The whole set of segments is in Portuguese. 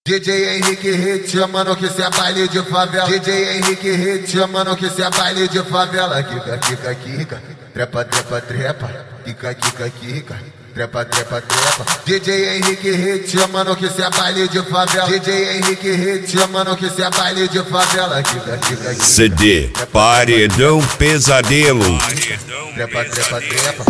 DJ Henrique Hit, mano, que cê é baile de favela. DJ Henrique Hit, mano, que cê é baile de favela. Kika, kika, kika, trepa, trepa, trepa. Kika, kika, kika, trepa, trepa, trepa. DJ Henrique Hit, mano, que cê é baile de favela. DJ Henrique Hit, mano, que cê é baile de favela. Kika, kika, kika. CD Paredão Pesadelo. Trepa, trepa, trepa.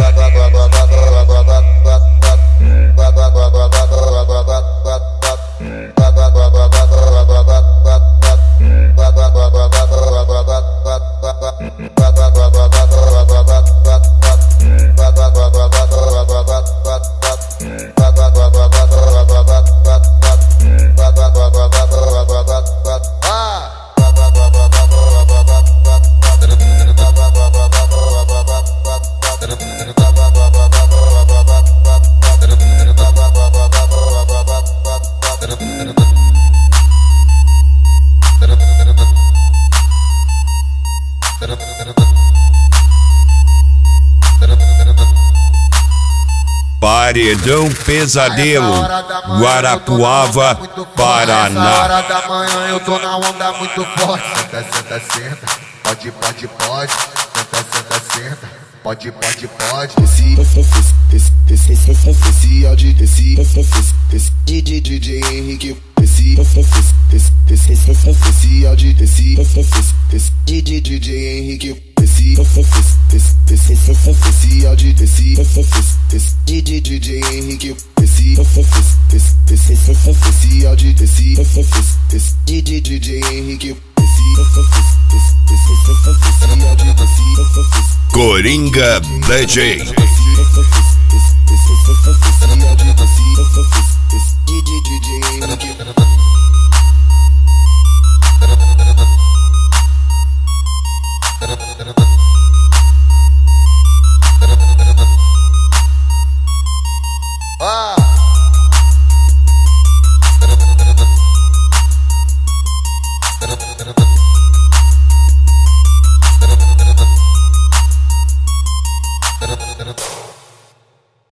Paredão Pesadelo, Guarapuava, Paraná. Essa hora da manhã eu tô na onda muito forte. Senta, senta, senta, pode, pode, pode. Senta, senta, senta, pode, pode, pode. Esse áudio, esse DJ Henrique, esse áudio, esse DJ Henrique, esse áudio, esse DJ Henrique, esse áudio, esse DJ Henrique, Coringa DJ. DJ